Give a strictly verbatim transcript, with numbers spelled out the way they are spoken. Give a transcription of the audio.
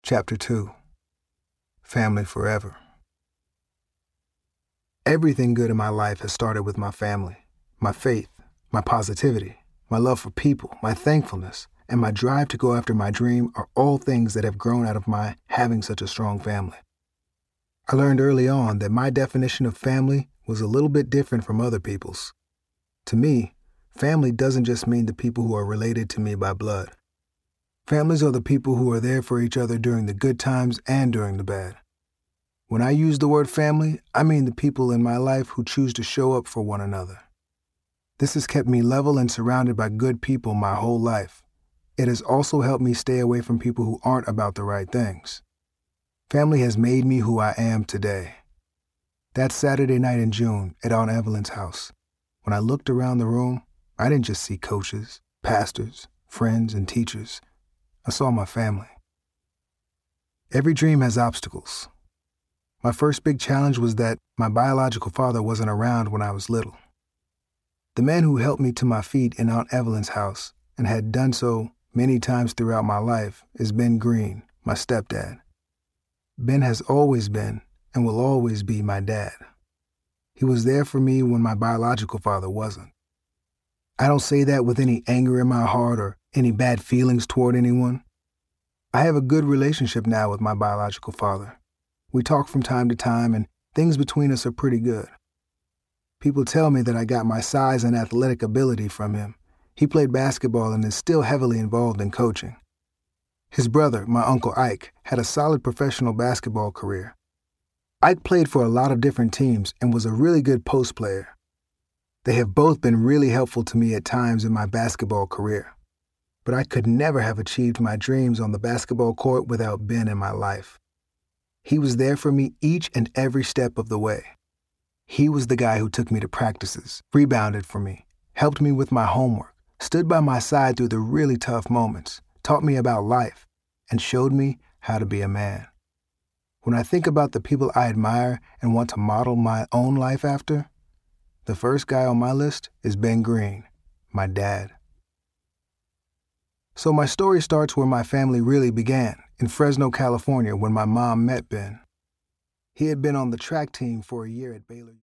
Chapter two. Family Forever. Everything good in my life has started with my family, my faith, my positivity, my love for people, my thankfulness, and my drive to go after my dream are all things that have grown out of my having such a strong family. I learned early on that my definition of family was a little bit different from other people's. To me, family doesn't just mean the people who are related to me by blood. Families are the people who are there for each other during the good times and during the bad. When I use the word family, I mean the people in my life who choose to show up for one another. This has kept me level and surrounded by good people my whole life. It has also helped me stay away from people who aren't about the right things. Family has made me who I am today. That Saturday night in June at Aunt Evelyn's house, when I looked around the room, I didn't just see coaches, pastors, friends, and teachers. I saw my family. Every dream has obstacles. My first big challenge was that my biological father wasn't around when I was little. The man who helped me to my feet in Aunt Evelyn's house, and had done so many times throughout my life, is Ben Green, my stepdad. Ben has always been and will always be my dad. He was there for me when my biological father wasn't. I don't say that with any anger in my heart or any bad feelings toward anyone. I have a good relationship now with my biological father. We talk from time to time, and things between us are pretty good. People tell me that I got my size and athletic ability from him. He played basketball and is still heavily involved in coaching. His brother, my Uncle Ike, had a solid professional basketball career. Ike played for a lot of different teams and was a really good post player. They have both been really helpful to me at times in my basketball career. But I could never have achieved my dreams on the basketball court without Ben in my life. He was there for me each and every step of the way. He was the guy who took me to practices, rebounded for me, helped me with my homework, stood by my side through the really tough moments, taught me about life, and showed me how to be a man. When I think about the people I admire and want to model my own life after, the first guy on my list is Ben Green, my dad. So my story starts where my family really began, in Fresno, California, when my mom met Ben. He had been on the track team for a year at Baylor.